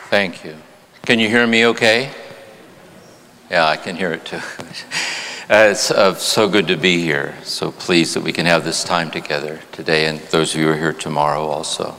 Thank you. Can you hear me okay? Yeah, I can hear it too. It's so good to be here. So pleased that we can have this time together today, and those of you who are here tomorrow also.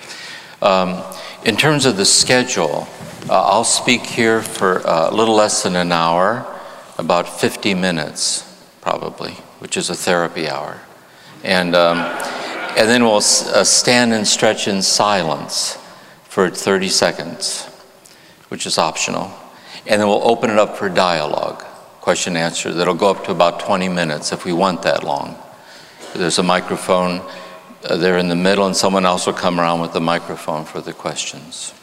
In terms of the schedule, I'll speak here for a little less than an hour, about 50 minutes probably, which is a therapy hour. And then we'll stand and stretch in silence for 30 seconds, which is optional. And then we'll open it up for dialogue, question and answer, that'll go up to about 20 minutes if we want that long. There's a microphone there in the middle, and someone else will come around with the microphone for the questions.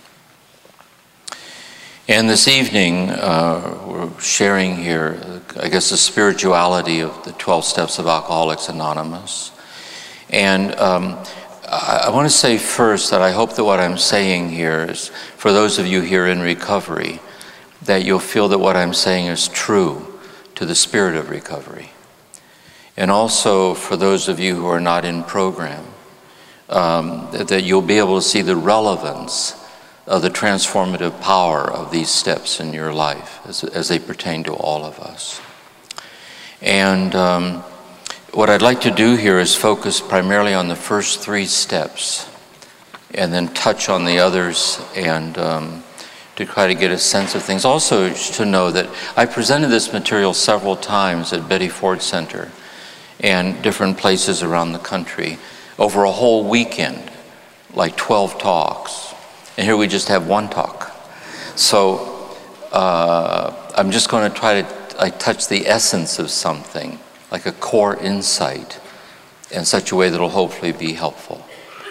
And this evening, we're sharing here, I guess, the spirituality of the 12 Steps of Alcoholics Anonymous. And I want to say first that I hope that what I'm saying here is, for those of you here in recovery, that you'll feel that what I'm saying is true to the spirit of recovery. And also for those of you who are not in program, that you'll be able to see the relevance of the transformative power of these steps in your life as they pertain to all of us. And what I'd like to do here is focus primarily on the first 3 steps and then touch on the others and to try to get a sense of things. Also to know that I presented this material several times at Betty Ford Center and different places around the country over a whole weekend, like 12 talks. And here we just have 1 talk. So I'm just going to try to touch the essence of something, like a core insight, in such a way that will hopefully be helpful.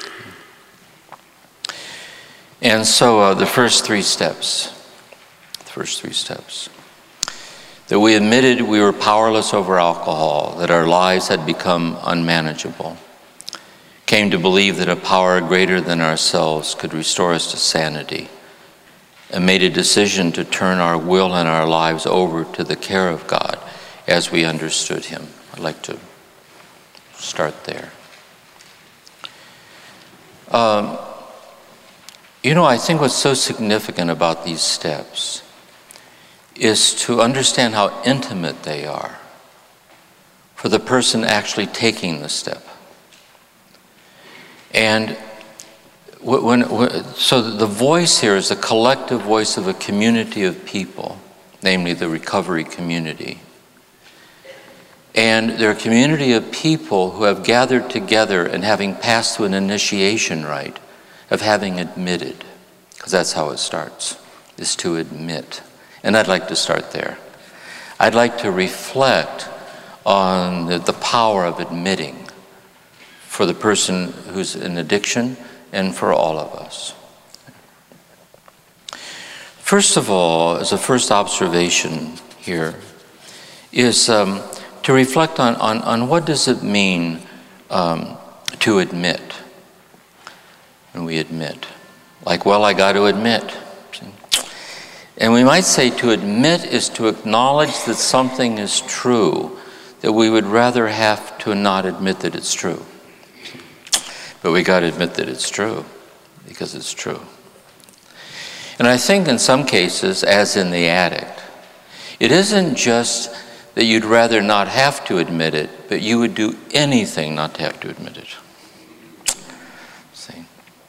And so the first 3 steps, that we admitted we were powerless over alcohol, that our lives had become unmanageable, came to believe that a power greater than ourselves could restore us to sanity, and made a decision to turn our will and our lives over to the care of God as we understood Him. I'd like to start there. I think what's so significant about these steps is to understand how intimate they are for the person actually taking the step. And so the voice here is the collective voice of a community of people, namely the recovery community. And they're a community of people who have gathered together and having passed through an initiation rite of having admitted, because that's how it starts, is to admit. And I'd like to start there. I'd like to reflect on the power of admitting for the person who's in addiction and for all of us. First of all, as a first observation here, is to reflect on what does it mean to admit. When we admit. Like, well, I got to admit. And we might say to admit is to acknowledge that something is true, that we would rather have to not admit that it's true. But we got to admit that it's true, because it's true. And I think in some cases, as in the addict, it isn't just that you'd rather not have to admit it, but you would do anything not to have to admit it. See?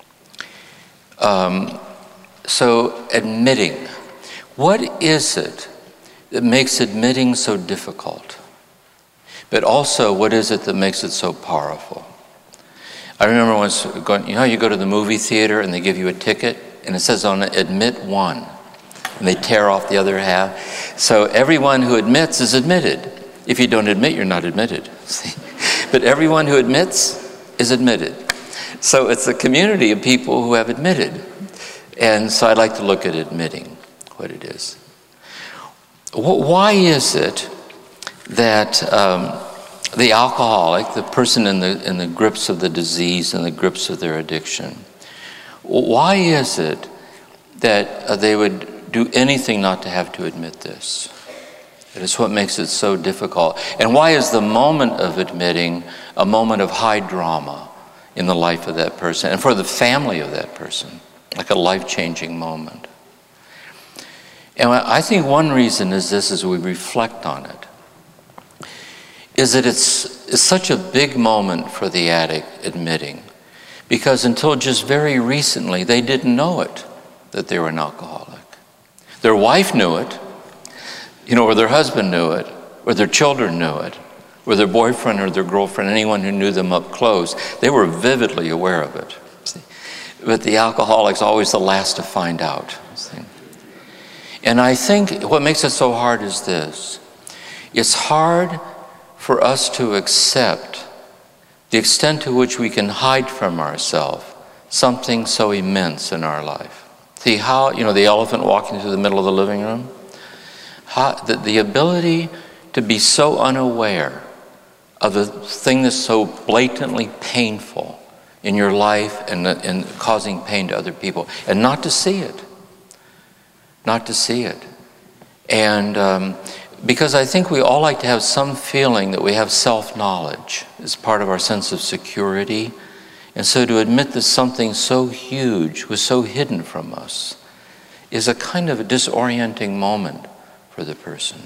So admitting. What is it that makes admitting so difficult? But also, what is it that makes it so powerful? I remember once going, you go to the movie theater and they give you a ticket and it says on it, admit 1. And they tear off the other half. So everyone who admits is admitted. If you don't admit, you're not admitted. See? But everyone who admits is admitted. So it's a community of people who have admitted. And so I'd like to look at admitting what it is. Why is it that the alcoholic, the person in the grips of the disease and the grips of their addiction, why is it that they would do anything not to have to admit this? It is what makes it so difficult. And why is the moment of admitting a moment of high drama in the life of that person and for the family of that person, like a life-changing moment? And I think one reason is this, as we reflect on it, is that it's such a big moment for the addict admitting, because until just very recently, they didn't know it, that they were an alcoholic. Their wife knew it, or their husband knew it, or their children knew it, or their boyfriend or their girlfriend, anyone who knew them up close, they were vividly aware of it. See? But the alcoholic's always the last to find out. See? And I think what makes it so hard is this. It's hard for us to accept the extent to which we can hide from ourselves something so immense in our life. See how, the elephant walking through the middle of the living room? The ability to be so unaware of the thing that's so blatantly painful in your life and causing pain to other people, and not to see it. Not to see it. And because I think we all like to have some feeling that we have self-knowledge as part of our sense of security. And so to admit that something so huge was so hidden from us is a kind of a disorienting moment for the person.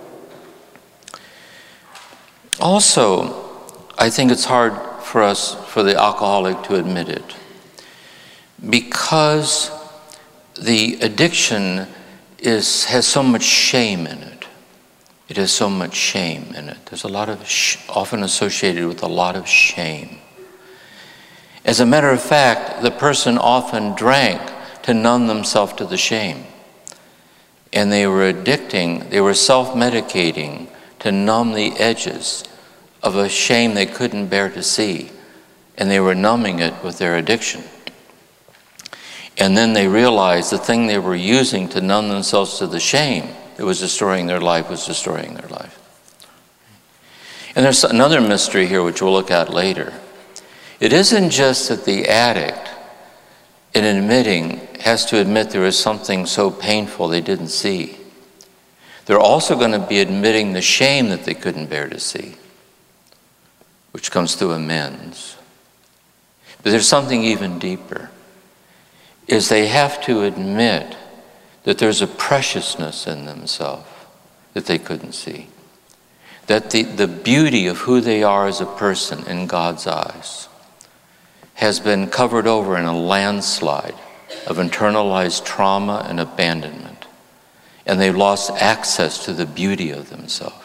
Also, I think it's hard for the alcoholic to admit it, because the addiction has so much shame in it. It has so much shame in it. There's a lot of often associated with a lot of shame. As a matter of fact, the person often drank to numb themselves to the shame. And they were self-medicating to numb the edges of a shame they couldn't bear to see. And they were numbing it with their addiction. And then they realized the thing they were using to numb themselves to the shame that was destroying their life was destroying their life. And there's another mystery here which we'll look at later. It isn't just that the addict, in admitting, has to admit there is something so painful they didn't see. They're also going to be admitting the shame that they couldn't bear to see, which comes through amends. But there's something even deeper, is they have to admit that there's a preciousness in themselves that they couldn't see. That the beauty of who they are as a person in God's eyes has been covered over in a landslide of internalized trauma and abandonment. And they've lost access to the beauty of themselves.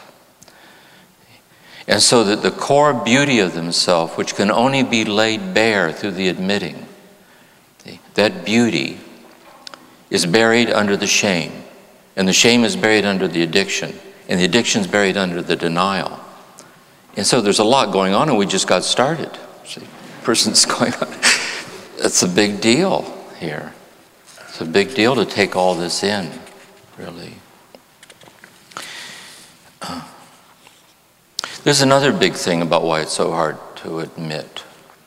And so that the core beauty of themselves, which can only be laid bare through the admitting, that beauty is buried under the shame. And the shame is buried under the addiction. And the addiction is buried under the denial. And so there's a lot going on, and we just got started. See, person's going on. It's a big deal here. It's a big deal to take all this in, really. There's another big thing about why it's so hard to admit,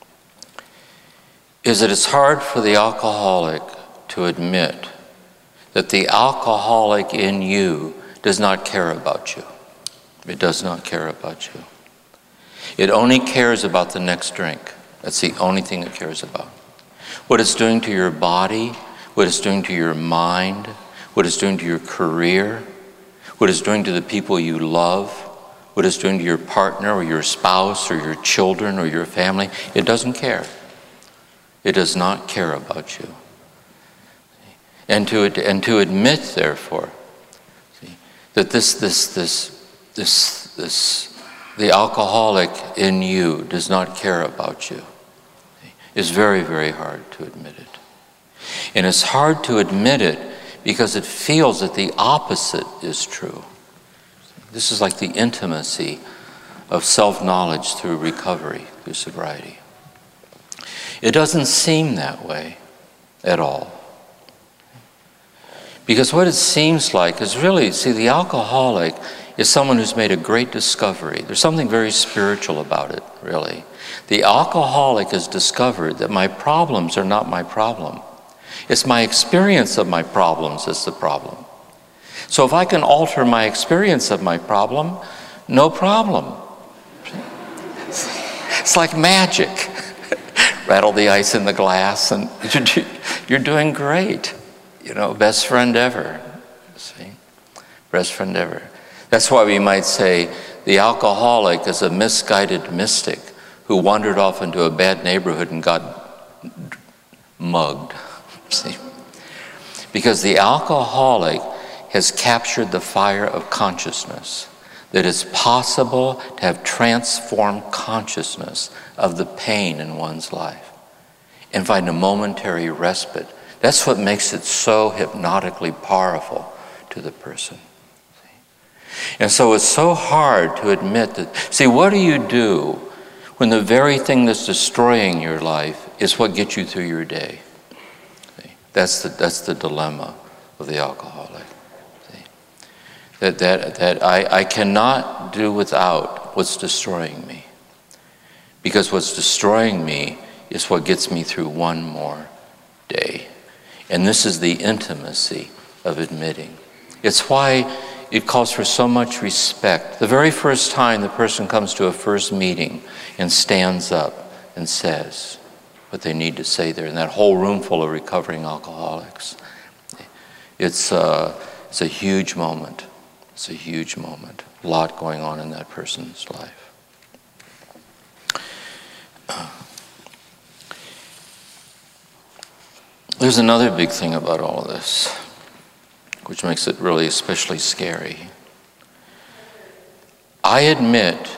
is that it's hard for the alcoholic to admit that the alcoholic in you does not care about you. It does not care about you. It only cares about the next drink. That's the only thing it cares about. What it's doing to your body, what it's doing to your mind, what it's doing to your career, what it's doing to the people you love, what it's doing to your partner or your spouse or your children or your family. It doesn't care. It does not care about you. And to admit, therefore, that the alcoholic in you does not care about you is very, very hard to admit it. And it's hard to admit it because it feels that the opposite is true. This is like the intimacy of self-knowledge through recovery, through sobriety. It doesn't seem that way at all. Because what it seems like is really, the alcoholic is someone who's made a great discovery. There's something very spiritual about it, really. The alcoholic has discovered that my problems are not my problem. It's my experience of my problems that's the problem. So if I can alter my experience of my problem, no problem. It's like magic. Rattle the ice in the glass and you're doing great. Best friend ever. see? Best friend ever. That's why we might say the alcoholic is a misguided mystic who wandered off into a bad neighborhood and got mugged. See? Because the alcoholic has captured the fire of consciousness, that it's possible to have transformed consciousness of the pain in one's life and find a momentary respite. That's what makes it so hypnotically powerful to the person. And so it's so hard to admit that. See, what do you do when the very thing that's destroying your life is what gets you through your day? See? That's the dilemma of the alcoholic. See? That I cannot do without what's destroying me. Because what's destroying me is what gets me through one more day. And this is the intimacy of admitting. It's why it calls for so much respect. The very first time the person comes to a first meeting and stands up and says what they need to say there in that whole room full of recovering alcoholics. It's a huge moment. It's a huge moment. A lot going on in that person's life. There's another big thing about all of this, which makes it really especially scary. I admit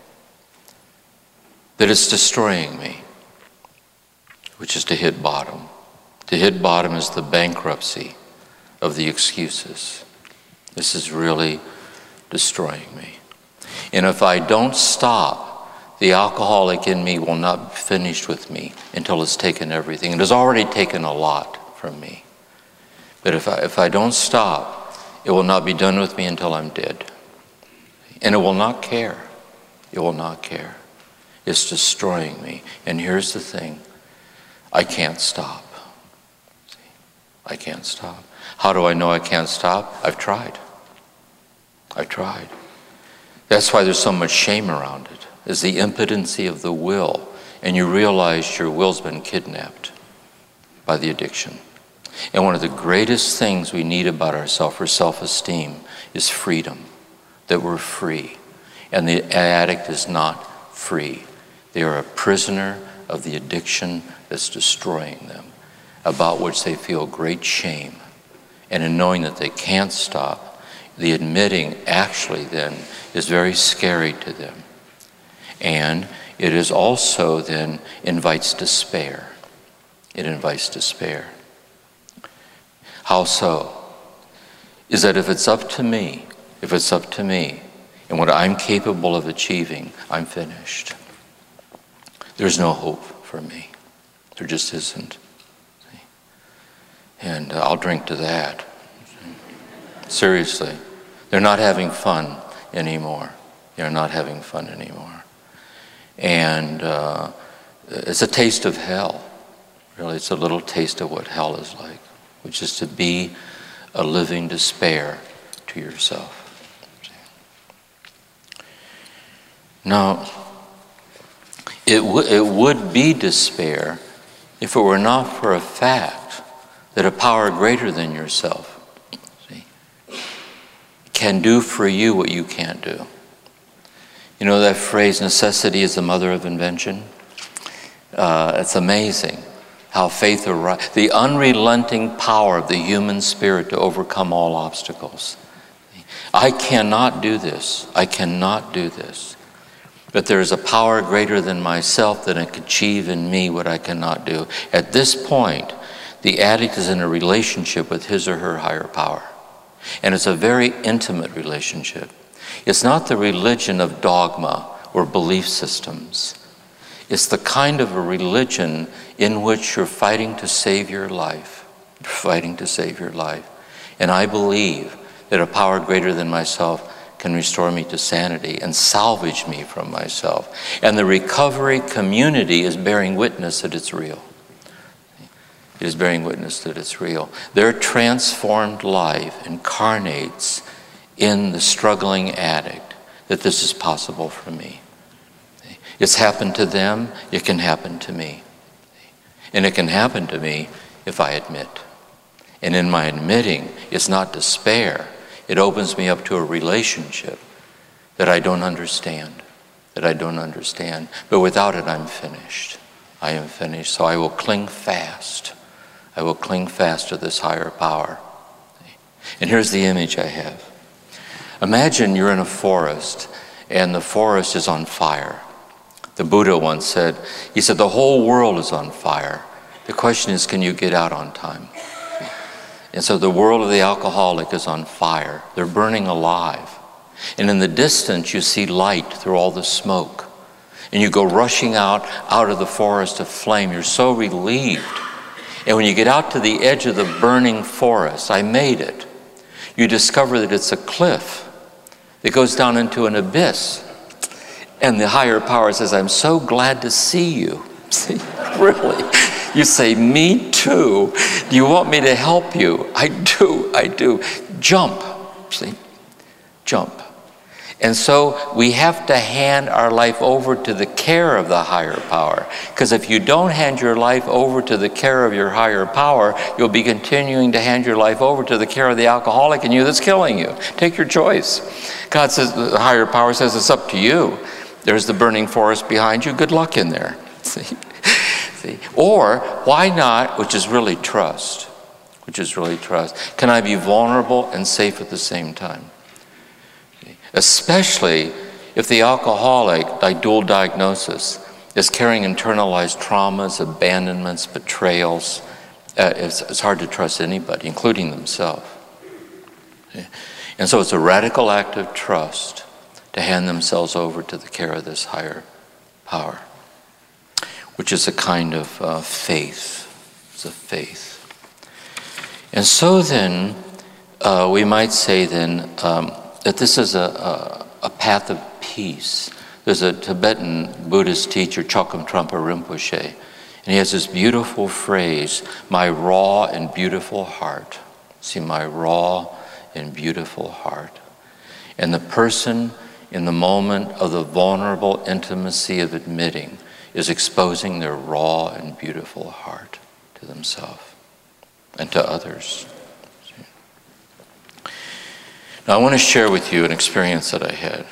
that it's destroying me, which is to hit bottom. To hit bottom is the bankruptcy of the excuses. This is really destroying me. And if I don't stop, the alcoholic in me will not be finished with me until it's taken everything. It has already taken a lot from me. But if I don't stop, it will not be done with me until I'm dead. And it will not care. It will not care. It's destroying me. And here's the thing. I can't stop. See? I can't stop. How do I know I can't stop? I've tried. I've tried. That's why there's so much shame around it. Is the impotency of the will. And you realize your will's been kidnapped by the addiction. And one of the greatest things we need about ourselves for self-esteem is freedom, that we're free. And the addict is not free. They are a prisoner of the addiction that's destroying them, about which they feel great shame. And in knowing that they can't stop, the admitting actually then is very scary to them. And it is also then invites despair. It invites despair. How so? Is that if it's up to me, and what I'm capable of achieving, I'm finished. There's no hope for me. There just isn't. And I'll drink to that. Seriously. They're not having fun anymore. They're not having fun anymore. And it's a taste of hell. Really, it's a little taste of what hell is like, which is to be a living despair to yourself. Now, it would be despair if it were not for a fact that a power greater than yourself can do for you what you can't do. You know that phrase, necessity is the mother of invention? It's amazing how faith arises. The unrelenting power of the human spirit to overcome all obstacles. I cannot do this. I cannot do this. But there is a power greater than myself that can achieve in me what I cannot do. At this point, the addict is in a relationship with his or her higher power. And it's a very intimate relationship. It's not the religion of dogma or belief systems. It's the kind of a religion in which you're fighting to save your life. You're fighting to save your life. And I believe that a power greater than myself can restore me to sanity and salvage me from myself. And the recovery community is bearing witness that it's real. It is bearing witness that it's real. Their transformed life incarnates in the struggling addict that this is possible for me. It's happened to them, it can happen to me. And it can happen to me if I admit. And in my admitting, it's not despair. It opens me up to a relationship that I don't understand, But without it, I'm finished. I am finished. So I will cling fast. I will cling fast to this higher power. And here's the image I have. Imagine you're in a forest, and the forest is on fire. The Buddha once said, he said, the whole world is on fire. The question is, can you get out on time? And so the world of the alcoholic is on fire. They're burning alive. And in the distance, you see light through all the smoke. And you go rushing out of the forest of flame. You're so relieved. And when you get out to the edge of the burning forest, I made it, you discover that it's a cliff that goes down into an abyss. And the higher power says, I'm so glad to see you. See, really? You say, me too. Do you want me to help you? I do. Jump. See? Jump. And so we have to hand our life over to the care of the higher power. Because if you don't hand your life over to the care of your higher power, you'll be continuing to hand your life over to the care of the alcoholic in you that's killing you. Take your choice. God says, the higher power says, it's up to you. There's the burning forest behind you. Good luck in there. See? Or why not, which is really trust. Can I be vulnerable and safe at the same time? Especially if the alcoholic, by dual diagnosis, is carrying internalized traumas, abandonments, betrayals. It's hard to trust anybody, including themselves. And so it's a radical act of trust to hand themselves over to the care of this higher power, which is a kind of faith. It's a faith. And so then, we might say then that this is a path of peace. There's a Tibetan Buddhist teacher, Chokham Trungpa Rinpoche, and he has this beautiful phrase, my raw and beautiful heart. See, my raw and beautiful heart. And the person in the moment of the vulnerable intimacy of admitting is exposing their raw and beautiful heart to themselves and to others. Now, I want to share with you an experience that I had.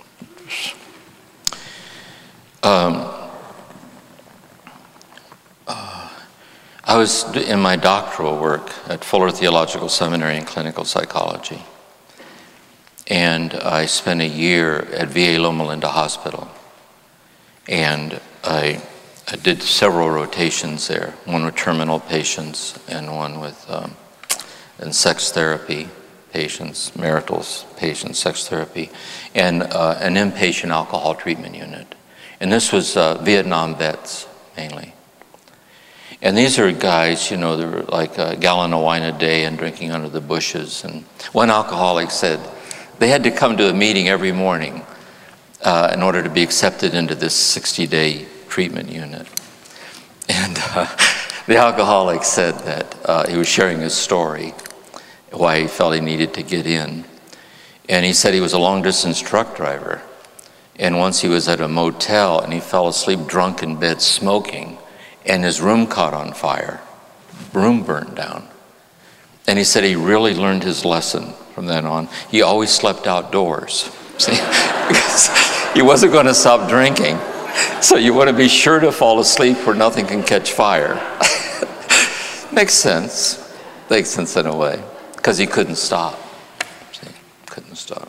I was in my doctoral work at Fuller Theological Seminary in clinical psychology. And I spent a year at VA Loma Linda Hospital. And I did several rotations there, one with terminal patients and one with and sex therapy patients, marital patients, sex therapy, and an inpatient alcohol treatment unit. And this was Vietnam vets, mainly. And these are guys, they were like a gallon of wine a day and drinking under the bushes. And one alcoholic said they had to come to a meeting every morning in order to be accepted into this 60-day treatment unit. And the alcoholic said that he was sharing his story, why he felt he needed to get in. And he said he was a long-distance truck driver. And once he was at a motel and he fell asleep drunk in bed smoking, and his room caught on fire. Room burned down. And he said he really learned his lesson from then on. He always slept outdoors. See? Because he wasn't going to stop drinking. So you want to be sure to fall asleep where nothing can catch fire. Makes sense. Makes sense in a way. Because he couldn't stop. See? Couldn't stop.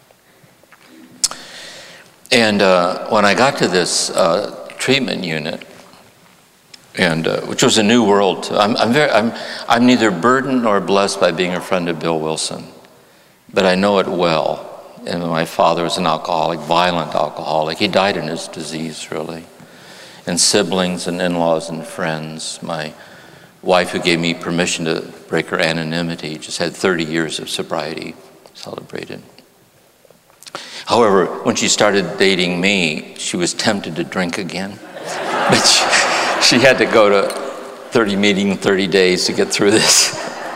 And when I got to this treatment unit, and which was a new world. I'm neither burdened nor blessed by being a friend of Bill Wilson, but I know it well. And my father was an alcoholic, violent alcoholic. He died in his disease, really. And siblings and in-laws and friends. My wife, who gave me permission to break her anonymity, just had 30 years of sobriety celebrated. However, when she started dating me, she was tempted to drink again. But she had to go to 30 meetings in 30 days to get through this.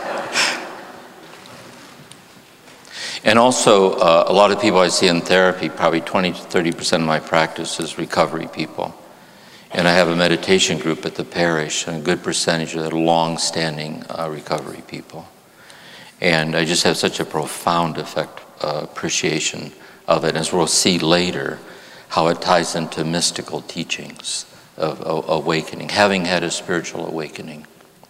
And also, a lot of people I see in therapy, probably 20 to 30% of my practice is recovery people. And I have a meditation group at the parish, and a good percentage of that are long-standing recovery people. And I just have such a profound appreciation of it, as we'll see later, how it ties into mystical teachings of awakening, having had a spiritual awakening.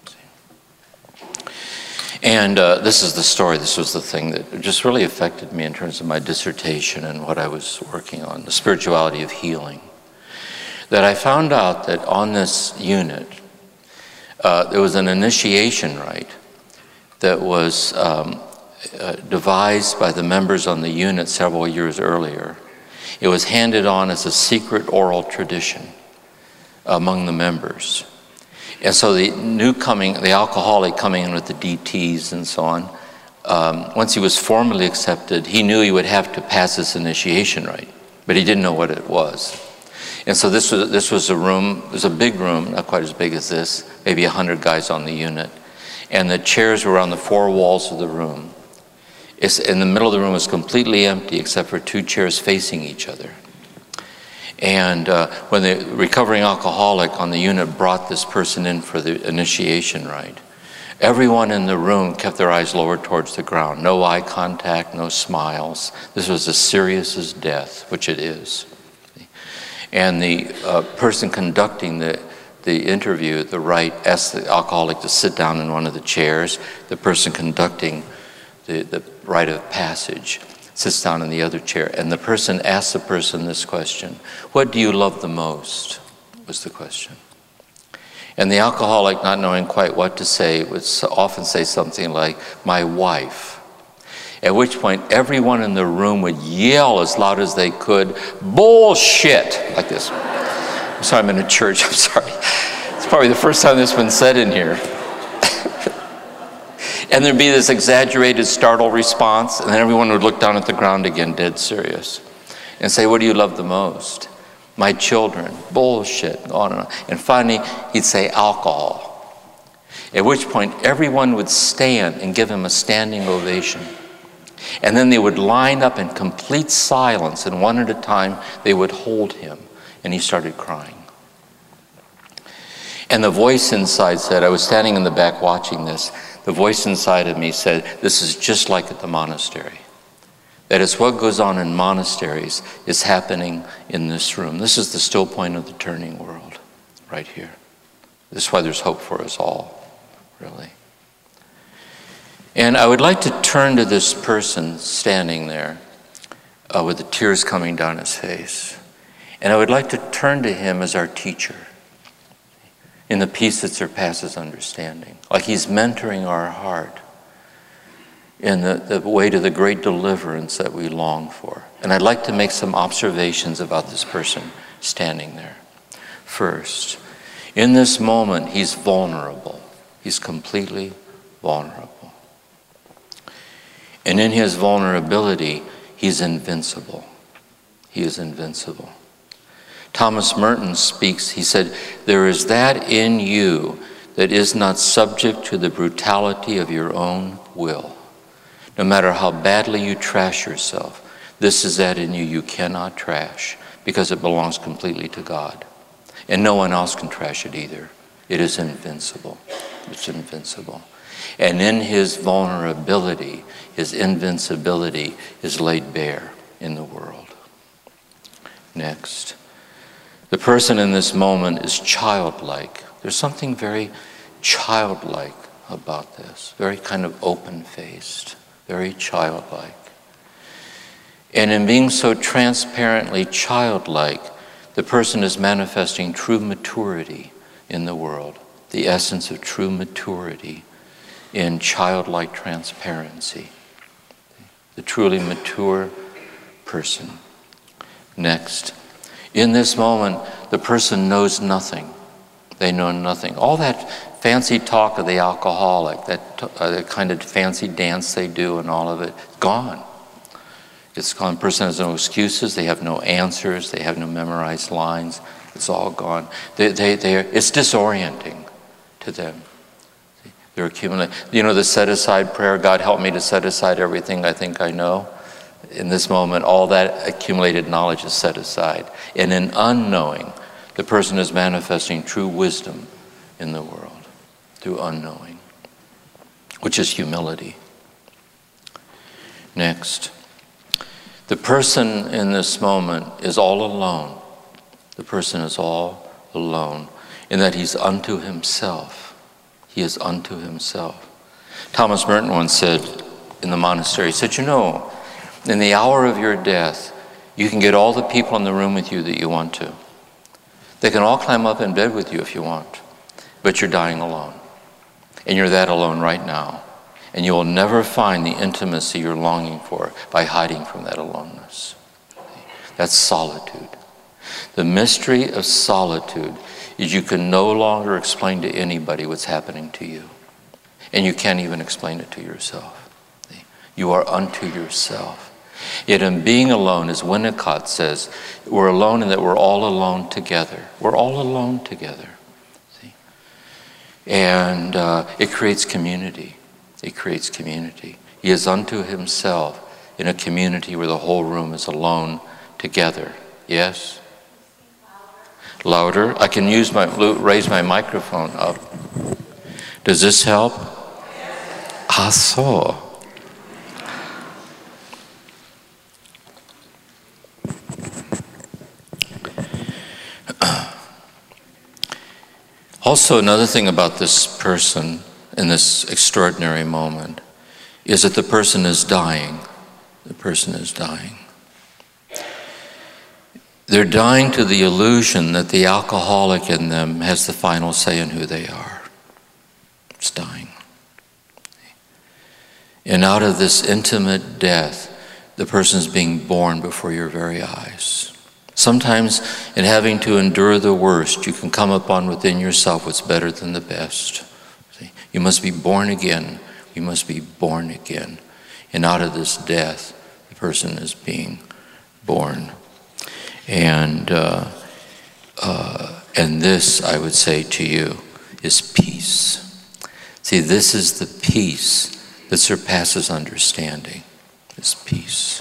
And this is the story. This was the thing that just really affected me in terms of my dissertation and what I was working on, the spirituality of healing. That I found out that on this unit, there was an initiation rite that was devised by the members on the unit several years earlier. It was handed on as a secret oral tradition among the members. And so the alcoholic coming in with the DTs and so on, once he was formally accepted, he knew he would have to pass this initiation rite, but he didn't know what it was. And so this was a room, it was a big room, not quite as big as this, maybe 100 guys on the unit. And the chairs were on the four walls of the room. In the middle of the room was completely empty except for two chairs facing each other. And when the recovering alcoholic on the unit brought this person in for the initiation rite, everyone in the room kept their eyes lowered towards the ground. No eye contact, no smiles. This was as serious as death, which it is. And the person conducting the interview, the rite, asked the alcoholic to sit down in one of the chairs. The person conducting the rite of passage sits down in the other chair. And the person asks the person this question: "What do you love the most?" was the question. And the alcoholic, not knowing quite what to say, would often say something like, "My wife." At which point, everyone in the room would yell as loud as they could, "Bullshit!" like this. I'm sorry, I'm in a church, I'm sorry. It's probably the first time this has been said in here. And there'd be this exaggerated, startled response, and then everyone would look down at the ground again, dead serious, and say, "What do you love the most?" "My children." "Bullshit," on and on. And finally, he'd say, "Alcohol." At which point, everyone would stand and give him a standing ovation. And then they would line up in complete silence, and one at a time, they would hold him, and he started crying. And the voice inside said, I was standing in the back watching this, the voice inside of me said, "This is just like at the monastery. That is what goes on in monasteries is happening in this room. This is the still point of the turning world, right here. This is why there's hope for us all, really." And I would like to turn to this person standing there with the tears coming down his face. And I would like to turn to him as our teacher in the peace that surpasses understanding. Like he's mentoring our heart in the way to the great deliverance that we long for. And I'd like to make some observations about this person standing there. First, in this moment, he's vulnerable. He's completely vulnerable. And in his vulnerability, he's invincible. He is invincible. Thomas Merton speaks, he said, "There is that in you that is not subject to the brutality of your own will. No matter how badly you trash yourself, this is that in you you cannot trash because it belongs completely to God. And no one else can trash it either. It is invincible. It's invincible." And in his vulnerability, his invincibility is laid bare in the world. Next, the person in this moment is childlike. There's something very childlike about this, very kind of open-faced, very childlike. And in being so transparently childlike, the person is manifesting true maturity in the world, the essence of true maturity in childlike transparency, the truly mature person. Next, in this moment, the person knows nothing. They know nothing. All that fancy talk of the alcoholic, that kind of fancy dance they do and all of it, gone. It's gone. The person has no excuses. They have no answers. They have no memorized lines. It's all gone. It's disorienting to them. They're accumulating. You know the set-aside prayer, God help me to set aside everything I think I know? In this moment, all that accumulated knowledge is set aside. And in unknowing, The person is manifesting true wisdom in the world through unknowing, which is humility. Next, the person in this moment is all alone. The person is all alone in that he's unto himself. He is unto himself. Thomas Merton once said in the monastery, he said, you know, in the hour of your death, you can get all the people in the room with you that you want to. They can all climb up in bed with you if you want, but you're dying alone. And you're that alone right now. And you will never find the intimacy you're longing for by hiding from that aloneness. That's solitude. The mystery of solitude is you can no longer explain to anybody what's happening to you. And you can't even explain it to yourself. You are unto yourself. Yet in being alone, as Winnicott says, we're alone in that we're all alone together. We're all alone together. See? And it creates community. It creates community. He is unto himself in a community where the whole room is alone together. Yes? Louder. I can raise my microphone up. Does this help? Ah, so. Also, another thing about this person in this extraordinary moment is that the person is dying. The person is dying. They're dying to the illusion that the alcoholic in them has the final say in who they are. It's dying. And out of this intimate death, the person's being born before your very eyes. Sometimes in having to endure the worst, you can come upon within yourself what's better than the best. See? You must be born again. You must be born again. And out of this death, the person is being born. And this, I would say to you, is peace. See, this is the peace that surpasses understanding. This peace.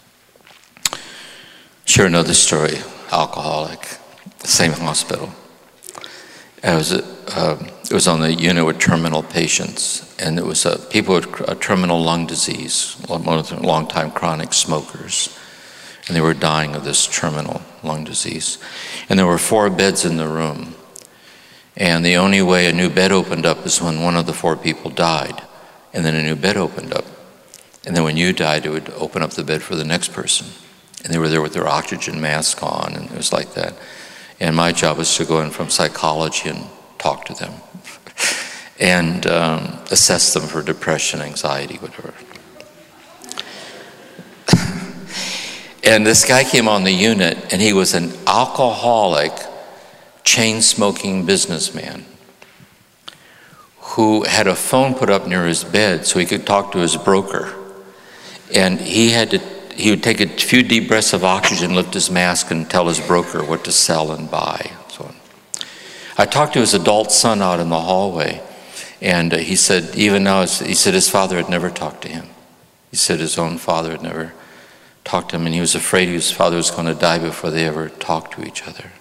Share another story. Alcoholic, same hospital. It was on the unit with terminal patients, and it was people with a terminal lung disease, long-time chronic smokers, and they were dying of this terminal lung disease. And there were 4 beds in the room, and the only way a new bed opened up is when one of the 4 people died, and then a new bed opened up. And then when you died, it would open up the bed for the next person. And they were there with their oxygen mask on, and it was like that. And my job was to go in from psychology and talk to them and assess them for depression, anxiety, whatever. And this guy came on the unit, and he was an alcoholic, chain-smoking businessman who had a phone put up near his bed so he could talk to his broker. And he would take a few deep breaths of oxygen, lift his mask, and tell his broker what to sell and buy. So I talked to his adult son out in the hallway, and he said, even now, he said his father had never talked to him. He said his own father had never talked to him, and he was afraid his father was going to die before they ever talked to each other.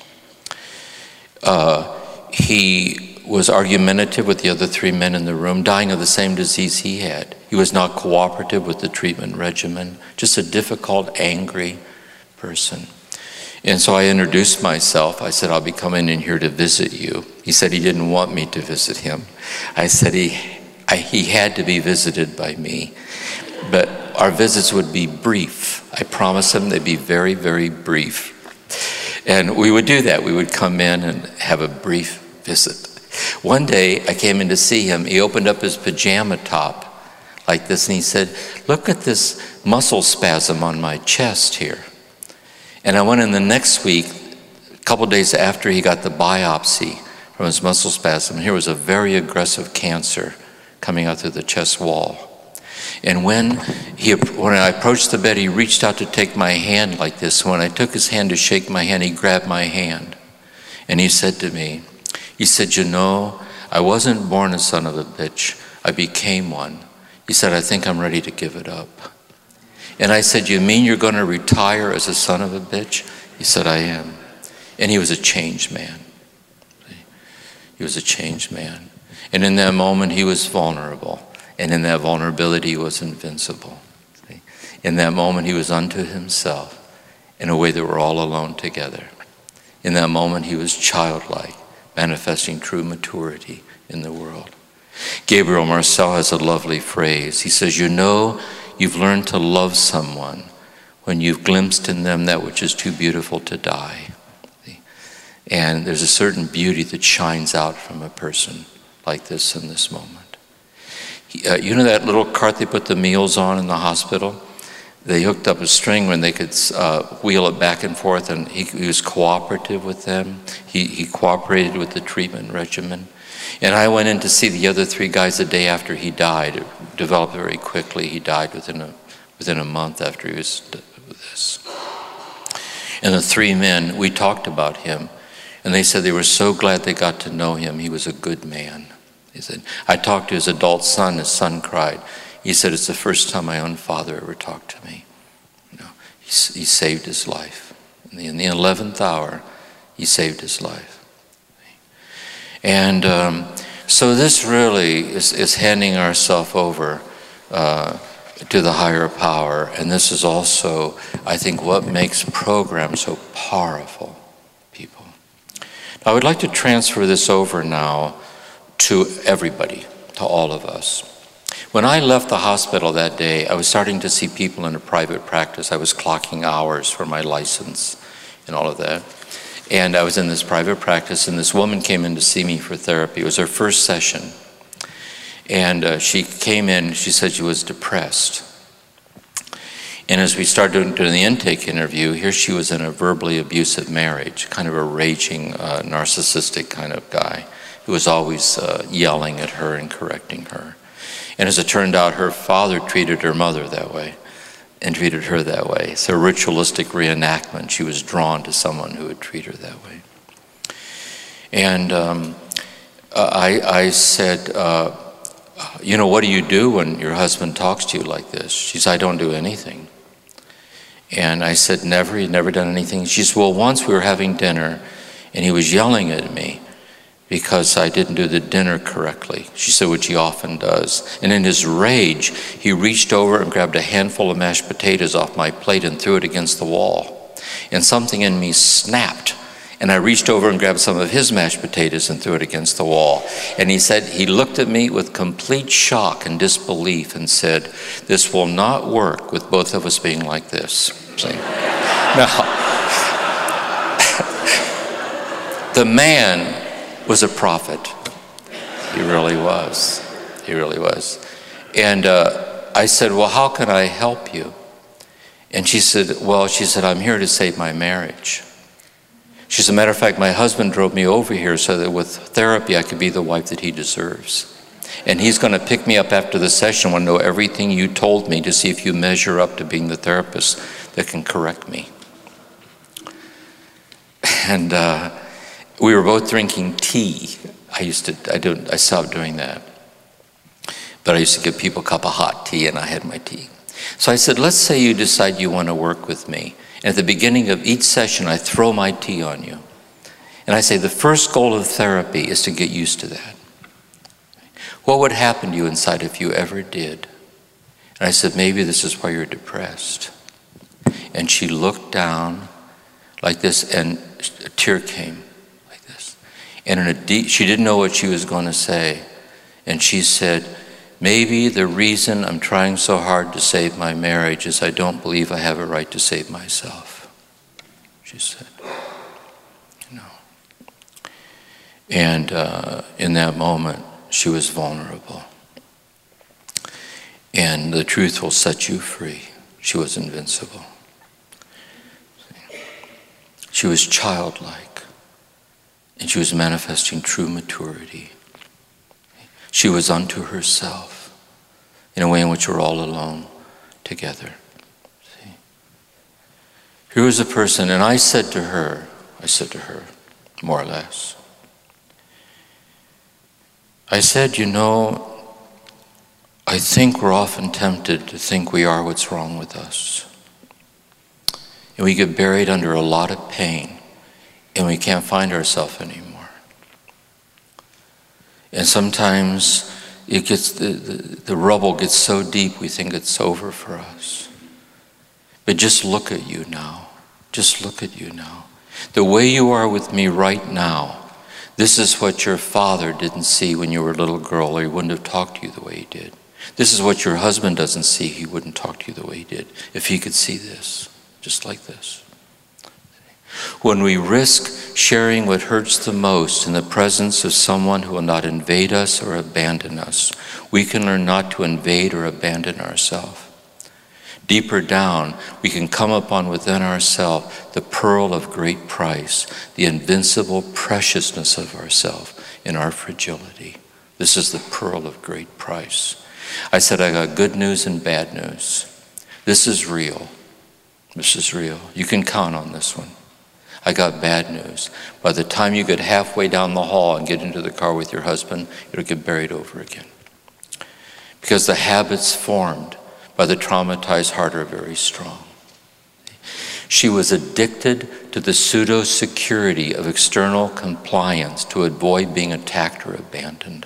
He was argumentative with the other 3 men in the room, dying of the same disease he had. He was not cooperative with the treatment regimen, just a difficult, angry person. And so I introduced myself. I said, I'll be coming in here to visit you. He said he didn't want me to visit him. I said he had to be visited by me. But our visits would be brief. I promised him they'd be very, very brief. And we would do that. We would come in and have a brief visit. One day I came in to see him. He opened up his pajama top like this, and he said, look at this muscle spasm on my chest here. And I went in the next week, a couple days after he got the biopsy from his muscle spasm. Here was a very aggressive cancer coming out through the chest wall. And when I approached the bed, he reached out to take my hand like this. When I took his hand to shake my hand, he grabbed my hand. And he said to me, he said, you know, I wasn't born a son of a bitch. I became one. He said, I think I'm ready to give it up. And I said, you mean you're going to retire as a son of a bitch? He said, I am. And he was a changed man. He was a changed man. And in that moment, he was vulnerable. And in that vulnerability, he was invincible. In that moment, he was unto himself in a way that we're all alone together. In that moment, he was childlike, manifesting true maturity in the world. Gabriel Marcel has a lovely phrase. He says, you know, you've learned to love someone when you've glimpsed in them that which is too beautiful to die. And there's a certain beauty that shines out from a person like this in this moment. You know that little cart they put the meals on in the hospital? They hooked up a string when they could wheel it back and forth, and he was cooperative with them. He cooperated with the treatment regimen. And I went in to see the other 3 guys the day after he died. It developed very quickly. He died within a month after he was with this. And the 3 men, we talked about him, and they said they were so glad they got to know him. He was a good man. He said, I talked to his adult son. His son cried. He said, it's the first time my own father ever talked to me. You know, he saved his life. In the 11th hour, he saved his life. And so this really is handing ourselves over to the higher power. And this is also, I think, what makes programs so powerful, people. Now, I would like to transfer this over now to everybody, to all of us. When I left the hospital that day, I was starting to see people in a private practice. I was clocking hours for my license and all of that. And I was in this private practice, and this woman came in to see me for therapy. It was her first session. And she came in, she said she was depressed. And as we started doing the intake interview, here she was in a verbally abusive marriage, kind of a raging, narcissistic kind of guy who was always yelling at her and correcting her. And as it turned out, her father treated her mother that way and treated her that way. So a ritualistic reenactment. She was drawn to someone who would treat her that way. And I said, you know, what do you do when your husband talks to you like this? She said, I don't do anything. And I said, never? You've never done anything? She said, well, once we were having dinner, and he was yelling at me because I didn't do the dinner correctly. She said, which he often does. And in his rage, he reached over and grabbed a handful of mashed potatoes off my plate and threw it against the wall. And something in me snapped. And I reached over and grabbed some of his mashed potatoes and threw it against the wall. And he said, he looked at me with complete shock and disbelief and said, this will not work with both of us being like this. See? Now, the man was a prophet. He really was. He really was. And I said, well, how can I help you? And she said, I'm here to save my marriage. She said, matter of fact, my husband drove me over here so that with therapy I could be the wife that he deserves. And he's going to pick me up after the session, want to know everything you told me to see if you measure up to being the therapist that can correct me. And we were both drinking tea. I stopped doing that. But I used to give people a cup of hot tea, and I had my tea. So I said, let's say you decide you want to work with me. And at the beginning of each session, I throw my tea on you. And I say, the first goal of therapy is to get used to that. What would happen to you inside if you ever did? And I said, maybe this is why you're depressed. And she looked down like this, and a tear came like this. And she didn't know what she was going to say. And she said, maybe the reason I'm trying so hard to save my marriage is I don't believe I have a right to save myself, she said. And in that moment, she was vulnerable. And the truth will set you free. She was invincible. She was childlike, and she was manifesting true maturity. She was unto herself in a way in which we're all alone together. See? Here was a person, and I said to her, more or less, I said, you know, I think we're often tempted to think we are what's wrong with us. And we get buried under a lot of pain. and we can't find ourselves anymore. And sometimes it gets the rubble gets so deep we think it's over for us. But just look at you now. Just look at you now. The way you are with me right now, this is what your father didn't see when you were a little girl, or he wouldn't have talked to you the way he did. This is what your husband doesn't see. He wouldn't talk to you the way he did if he could see this, just like this. When we risk sharing what hurts the most in the presence of someone who will not invade us or abandon us, we can learn not to invade or abandon ourselves. Deeper down, we can come upon within ourselves the pearl of great price, the invincible preciousness of ourselves in our fragility. This is the pearl of great price. I said I got good news and bad news. This is real. This is real. You can count on this one. I got bad news. By the time you get halfway down the hall and get into the car with your husband, it'll get buried over again. Because the habits formed by the traumatized heart are very strong. She was addicted to the pseudo-security of external compliance to avoid being attacked or abandoned.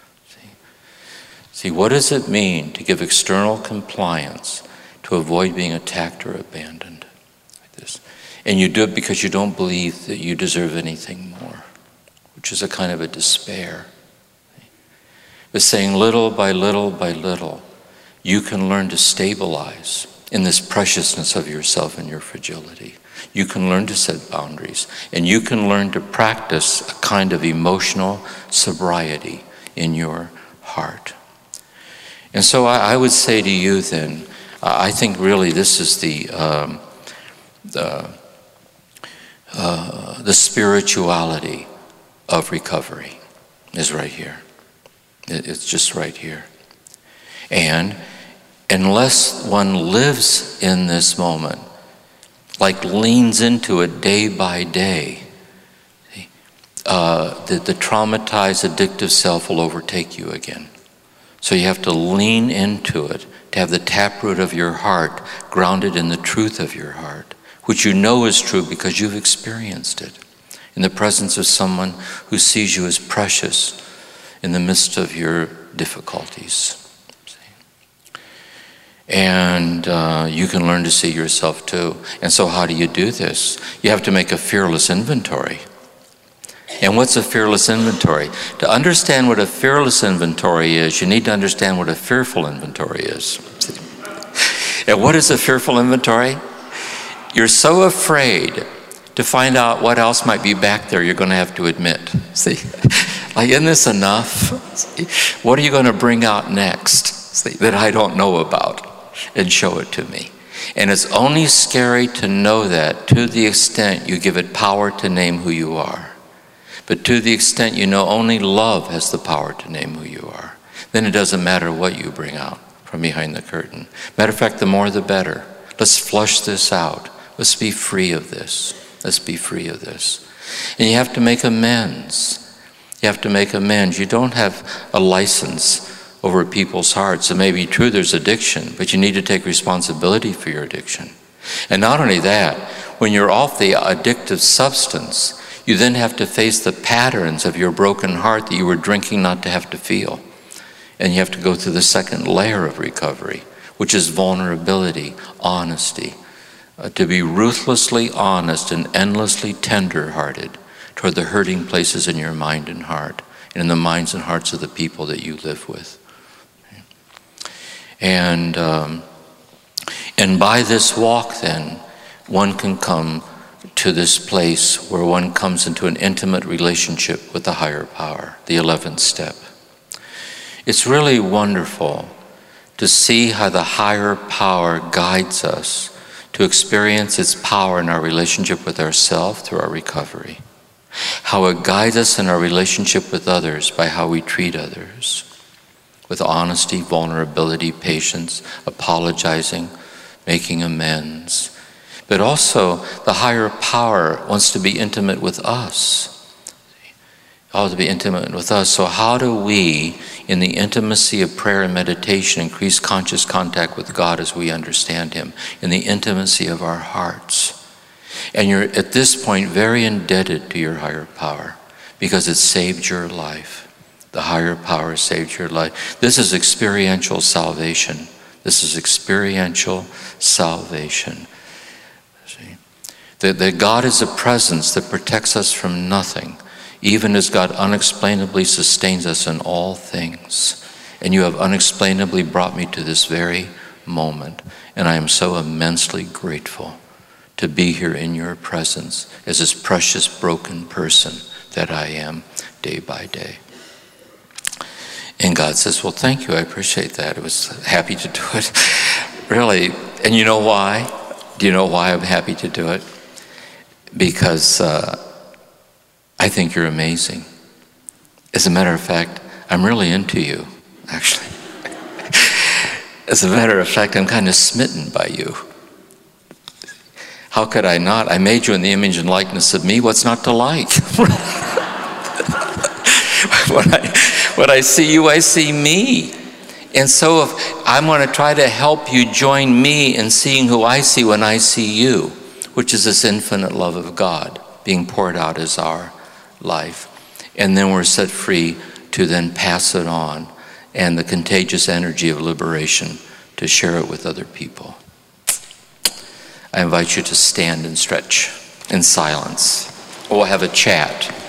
See, what does it mean to give external compliance to avoid being attacked or abandoned? Like this. And you do it because you don't believe that you deserve anything more, which is a kind of a despair. But saying little by little by little, you can learn to stabilize in this preciousness of yourself and your fragility. You can learn to set boundaries, and you can learn to practice a kind of emotional sobriety in your heart. And so I would say to you then, I think really this is the spirituality of recovery is right here. It's just right here. And unless one lives in this moment, like leans into it day by day, the traumatized, addictive self will overtake you again. So you have to lean into it to have the taproot of your heart grounded in the truth of your heart, which you know is true because you've experienced it in the presence of someone who sees you as precious in the midst of your difficulties. And you can learn to see yourself too. And so how do you do this? You have to make a fearless inventory. And what's a fearless inventory? To understand what a fearless inventory is, you need to understand what a fearful inventory is. And what is a fearful inventory? You're so afraid to find out what else might be back there you're going to have to admit. See, like, isn't this enough? What are you going to bring out next? See, that I don't know about, and show it to me. And it's only scary to know that to the extent you give it power to name who you are. But to the extent you know only love has the power to name who you are, then it doesn't matter what you bring out from behind the curtain. Matter of fact, the more the better. Let's flush this out. Let's be free of this. Let's be free of this. And you have to make amends. You have to make amends. You don't have a license over people's hearts. It may be true there's addiction, but you need to take responsibility for your addiction. And not only that, when you're off the addictive substance, you then have to face the patterns of your broken heart that you were drinking not to have to feel. And you have to go through the second layer of recovery, which is vulnerability, honesty. To be ruthlessly honest and endlessly tender-hearted toward the hurting places in your mind and heart, and in the minds and hearts of the people that you live with. And by this walk then, one can come to this place where one comes into an intimate relationship with the higher power, the 11th step. It's really wonderful to see how the higher power guides us to experience its power in our relationship with ourselves through our recovery. How it guides us in our relationship with others by how we treat others. With honesty, vulnerability, patience, apologizing, making amends. But also, the higher power wants to be intimate with us. To be intimate with us. So how do we, in the intimacy of prayer and meditation, increase conscious contact with God as we understand Him, in the intimacy of our hearts? And you're at this point very indebted to your higher power because it saved your life. The higher power saved your life. This is experiential salvation. This is experiential salvation. See? That God is a presence that protects us from nothing, even as God unexplainably sustains us in all things. And you have unexplainably brought me to this very moment. And I am so immensely grateful to be here in your presence as this precious broken person that I am day by day. And God says, well, thank you, I appreciate that. I was happy to do it, really. And you know why? Do you know why I'm happy to do it? Because I think you're amazing. As a matter of fact, I'm really into you, actually. As a matter of fact, I'm kind of smitten by you. How could I not? I made you in the image and likeness of me. What's not to like? When I see you, I see me. And so if I'm going to try to help you join me in seeing who I see when I see you, which is this infinite love of God being poured out as our life. And then we're set free to then pass it on, and the contagious energy of liberation to share it with other people. I invite you to stand and stretch in silence. We'll have a chat.